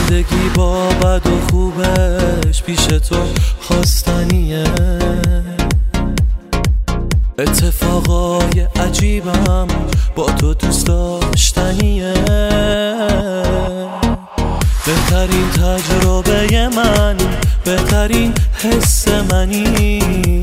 زندگی با بد و خوبش پیش تو خواستنیه، اتفاقای عجیبم با تو دوست داشتنیه. بهترین تجربه من، بهترین حس منی،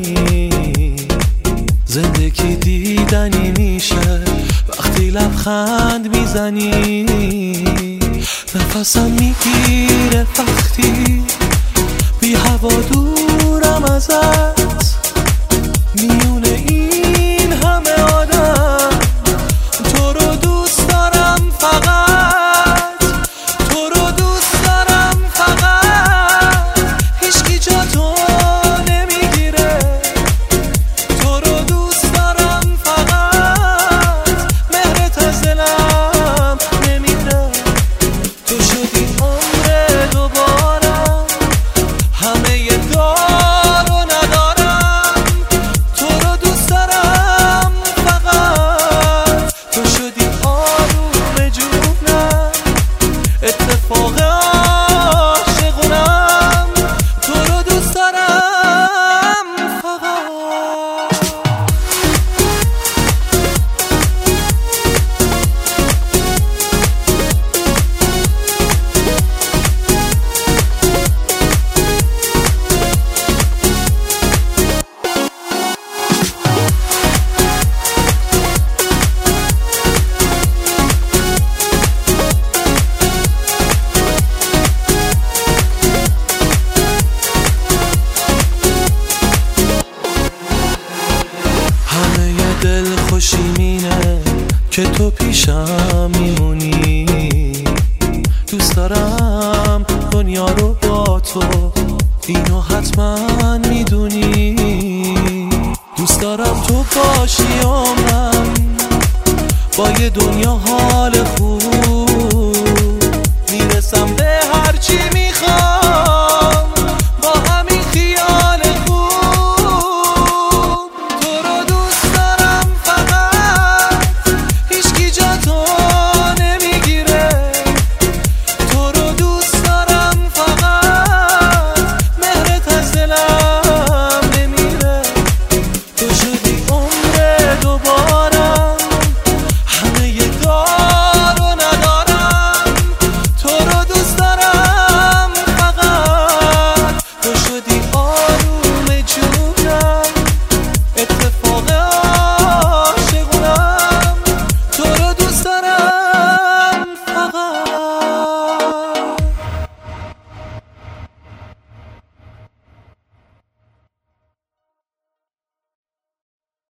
زندگی دیدنی میشه وقتی لبخند میزنی. نفسم میگیره وقتی بی هوا دورم ازت، میونه این همه آدم تو رو دوست دارم، فقط تو رو دوست دارم، فقط هیچکی جا تو نمیگیره. تو رو دوست دارم، فقط مهرت از دلم نمیره. تو شدی عمر دوبارم، همه دار و ندارم. تو رو دوست دارم، فقط تو شدی آروم جونم، اتفاق عاشقونم. تو رو دوست دارم فقط. دل خوشیمینه که تو پیشم میمونی. دوست دارم دنیا رو با تو، اینو حتما میدونی. دوست دارم تو باشی و من با یه دنیا حال